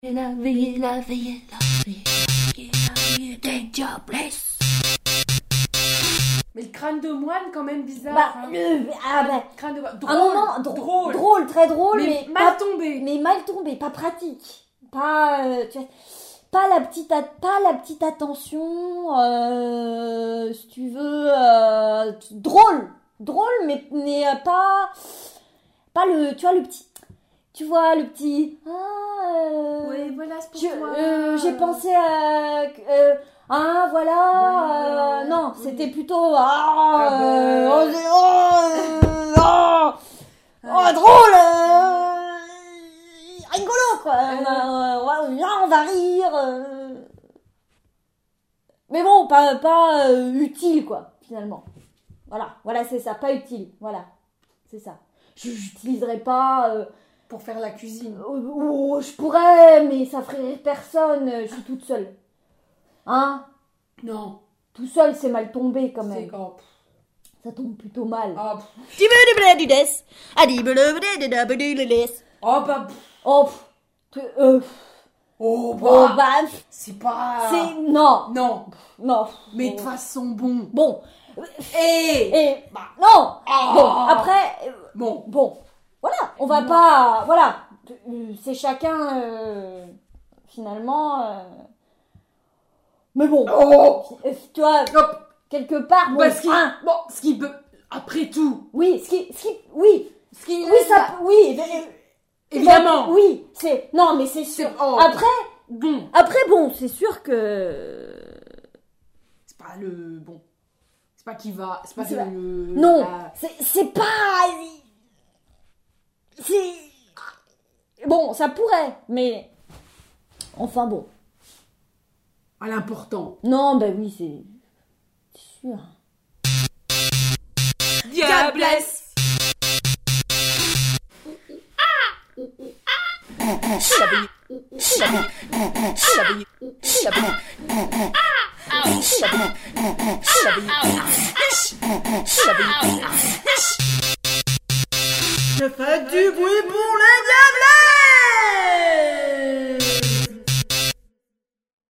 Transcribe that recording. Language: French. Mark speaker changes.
Speaker 1: La vie, la vie, la vie, la vie, dangerous.
Speaker 2: Mais le crâne de moine, quand même bizarre.
Speaker 1: Crâne
Speaker 2: de moine.
Speaker 1: un moment drôle, très drôle, mais
Speaker 2: mal tombé.
Speaker 1: Mais mal tombé, pas pratique. Pas, tu vois, pas la petite attention, si tu veux, drôle, mais pas le, tu vois, le petit. Tu vois, le petit...
Speaker 2: oui, voilà, c'est pour toi.
Speaker 1: J'ai pensé à... voilà... non, oui. C'était plutôt... drôle rigolo, quoi. On va rire. Mais bon, pas utile, quoi, finalement. Voilà, c'est ça, pas utile. Voilà, c'est ça. J'utiliserai pas...
Speaker 2: pour faire la cuisine.
Speaker 1: Je pourrais, mais ça ferait rire personne. Je suis toute seule. Hein?
Speaker 2: Non.
Speaker 1: Tout seul, c'est mal tombé quand même. Ça tombe plutôt mal.
Speaker 2: C'est pas...
Speaker 1: Non.
Speaker 2: Mais de toute façon, bon.
Speaker 1: Bon.
Speaker 2: Non.
Speaker 1: Bon, après... Bon. Voilà, on va pas... Voilà, c'est chacun, finalement... Mais bon, tu vois, quelque part...
Speaker 2: ce qui peut... Après tout...
Speaker 1: Oui,
Speaker 2: évidemment.
Speaker 1: Oui, c'est... Non, mais c'est sûr. Après, bon, c'est sûr que...
Speaker 2: C'est pas le... Bon. C'est pas qui va... C'est pas le...
Speaker 1: Non, c'est pas... C'est... Bon, ça pourrait, mais... Enfin bon.
Speaker 2: À l'important.
Speaker 1: Non, ben oui, c'est sûr.
Speaker 2: Diablesse.
Speaker 3: Je fais du bruit pour les diables.